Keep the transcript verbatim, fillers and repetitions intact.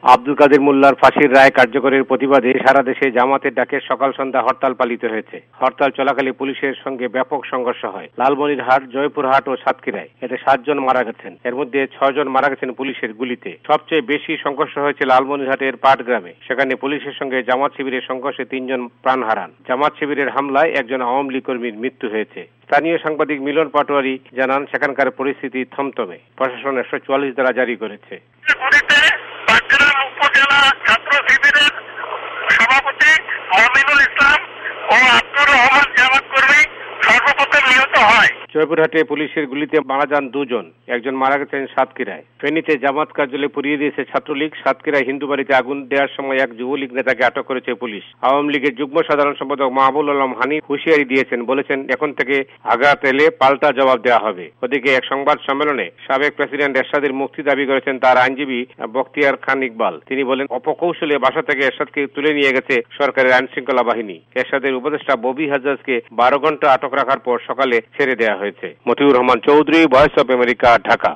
আব্দুল কাদের মোল্লার ফাঁসির রায় কার্যকরের প্রতিবাদে সারা দেশে জামাতের ডাকে সকাল সন্ধ্যা হরতাল পালিত হয়েছে। হরতাল চলাকালে পুলিশের সঙ্গে ব্যাপক সংঘর্ষ হয় লালমনিরহাট, জয়পুরহাট ও সাতক্ষীরায়। এতে সাতজন মারা গেছেন, এর মধ্যে ছয়জন মারা গেছেন পুলিশের গুলিতে। সবচেয়ে বেশি সংঘর্ষ হয়েছে লালমনিরহাটের পাটগ্রামে। সেখানে পুলিশের সঙ্গে জামাত শিবিরের সংঘর্ষে তিনজন প্রাণ হারান। জামাত শিবিরের হামলায় একজন আওয়ামী লীগ কর্মীর মৃত্যু হয়েছে। স্থানীয় সাংবাদিক মিলন পাটোয়ারি জানান, সেখানকার পরিস্থিতি থমথমে। প্রশাসন একশো চুয়াল্লিশ ধারা জারি করেছে। উপজেলা ছাত্র শিবিরের সভাপতি মমিনুল ইসলাম ও আব্দুর রহমান জামাত কর্মী সর্বপ্রথম নিহত হয়। জয়পুরহাটে পুলিশের গুলিতে মারা যান দুজন, একজন মারা গেছেন সাতক্ষীরায়। ফেনীতে জামাত কার্যালয়ে পুড়িয়ে দিয়েছে ছাত্রলীগ। সাতক্ষীরায় হিন্দু বাড়িতে আগুন দেওয়ার সময় এক যুবলীগ নেতাকে আটক করেছে পুলিশ। আওয়ামী লীগের যুগ্ম সাধারণ সম্পাদক মাহবুল আলম হানি হুঁশিয়ারি দিয়েছেন, বলেছেন এখন থেকে আঘাত এলে পাল্টা জবাব দেওয়া হবে। ওদিকে এক সংবাদ সম্মেলনে সাবেক প্রেসিডেন্ট এরশাদের মুক্তি দাবি করেছেন তার আইনজীবী বখতিয়ার খান ইকবাল। তিনি বলেন, অপকৌশলে বাসা থেকে এরশাদকে তুলে নিয়ে গেছে সরকারের আইন শৃঙ্খলা বাহিনী। এরশাদের উপদেষ্টা ববি হাজ্জাজকে বারো ঘন্টা আটক রাখার পর সকালে ছেড়ে দেওয়া হয়েছে। Motiur Rahman Chowdhury, Voice of America, Dhaka.